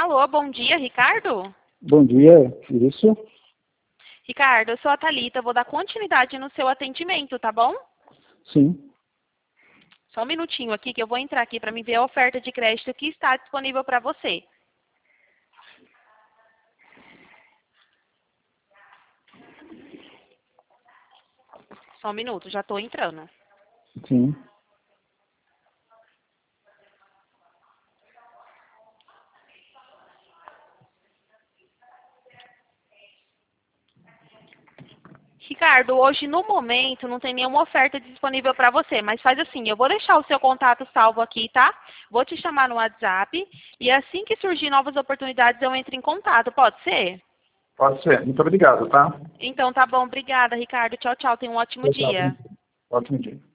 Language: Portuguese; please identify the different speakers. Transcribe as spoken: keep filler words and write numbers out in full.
Speaker 1: Alô, bom dia, Ricardo?
Speaker 2: Bom dia, isso?
Speaker 1: Ricardo, eu sou a Thalita, vou dar continuidade no seu atendimento, tá bom?
Speaker 2: Sim.
Speaker 1: Só um minutinho aqui que eu vou entrar aqui para me ver a oferta de crédito que está disponível para você. Só um minuto, já estou entrando.
Speaker 2: Sim.
Speaker 1: Ricardo, hoje no momento não tem nenhuma oferta disponível para você, mas faz assim, eu vou deixar o seu contato salvo aqui, tá? Vou te chamar no WhatsApp e assim que surgir novas oportunidades eu entro em contato, pode ser?
Speaker 2: Pode ser. Muito obrigado, tá?
Speaker 1: Então tá bom, obrigada, Ricardo. Tchau, tchau, tenha um ótimo
Speaker 2: Tchau, tchau.
Speaker 1: dia.
Speaker 2: Ótimo dia.